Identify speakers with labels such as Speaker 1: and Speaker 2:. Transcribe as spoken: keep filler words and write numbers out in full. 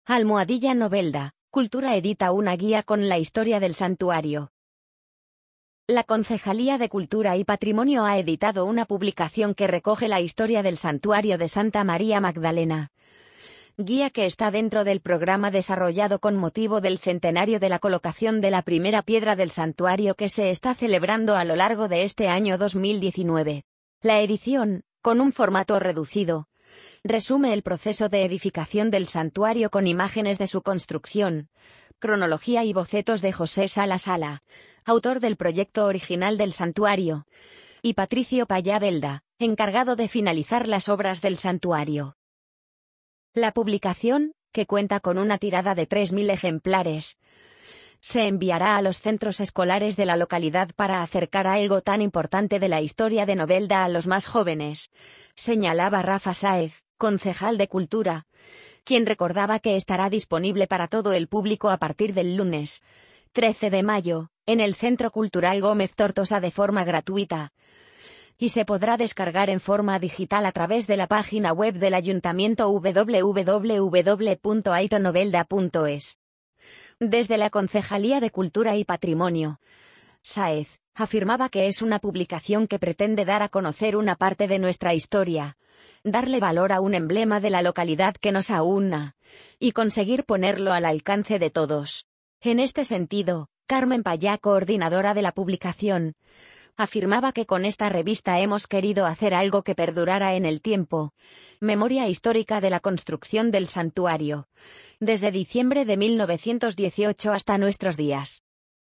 Speaker 1: Almohadilla Novelda, Cultura edita una guía con la historia del santuario. La Concejalía de Cultura y Patrimonio ha editado una publicación que recoge la historia del santuario de Santa María Magdalena. Guía que está dentro del programa desarrollado con motivo del centenario de la colocación de la primera piedra del santuario que se está celebrando a lo largo de este año dos mil diecinueve. La edición, con un formato reducido, resume el proceso de edificación del santuario con imágenes de su construcción, cronología y bocetos de José Sala Sala, autor del proyecto original del santuario, y Patricio Payá Belda, encargado de finalizar las obras del santuario. La publicación, que cuenta con una tirada de tres mil ejemplares, se enviará a los centros escolares de la localidad para acercar algo tan importante de la historia de Novelda a los más jóvenes, señalaba Rafa Sáez, concejal de Cultura, quien recordaba que estará disponible para todo el público a partir del lunes trece de mayo, en el Centro Cultural Gómez Tortosa de forma gratuita, y se podrá descargar en forma digital a través de la página web del Ayuntamiento w w w punto aitonovelda punto es. Desde la Concejalía de Cultura y Patrimonio, Sáez afirmaba que es una publicación que pretende dar a conocer una parte de nuestra historia, darle valor a un emblema de la localidad que nos aúna, y conseguir ponerlo al alcance de todos. En este sentido, Carmen Payá, coordinadora de la publicación, afirmaba que con esta revista hemos querido hacer algo que perdurara en el tiempo, memoria histórica de la construcción del santuario, desde diciembre de mil novecientos dieciocho hasta nuestros días.